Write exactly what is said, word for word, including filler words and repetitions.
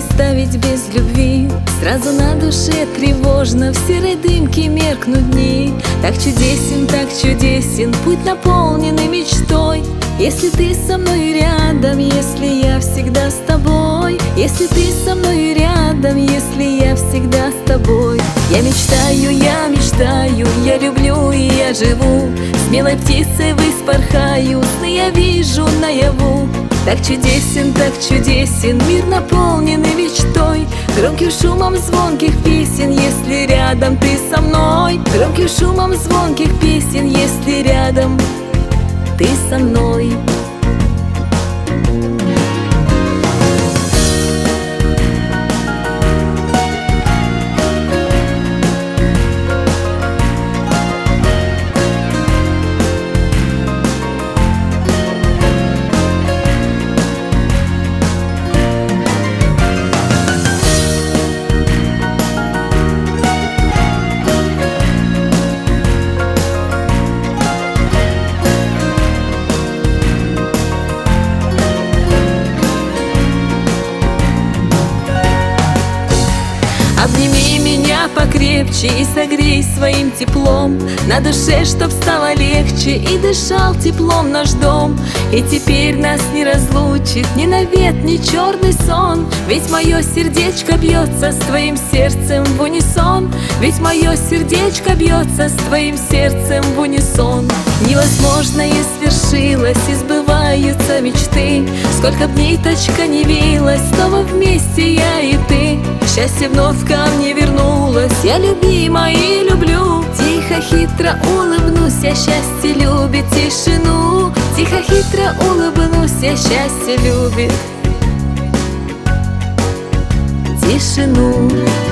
представить без любви. Сразу на душе тревожно, в серой дымке меркнут дни. Так чудесен, так чудесен путь, наполненный мечтой. Если ты со мной рядом, если я всегда с тобой. Если ты со мной рядом, если я всегда с тобой. Я мечтаю, я мечтаю, я люблю и я живу. Смелой птицей ввысь порхаю, сны я вижу наяву. Так чудесен, так чудесен мир, наполненный мечтой. Громким шумом звонких песен, если рядом ты со мной. Громким шумом звонких песен, если рядом ты со мной. Обними меня покрепче и согрей своим теплом. На душе, чтоб стало легче и дышал теплом наш дом. И теперь нас не разлучит ни навет, ни черный сон. Ведь мое сердечко бьется с твоим сердцем в унисон. Ведь мое сердечко бьется с твоим сердцем в унисон. Невозможное свершилось, и сбываются мечты. Сколько б ниточка не вилась, снова вместе я и ты. Счастье вновь ко мне вернулось, я любима и люблю. Тихо, хитро улыбнусь, я счастье любит тишину. Тихо, хитро улыбнусь, я счастье любит тишину.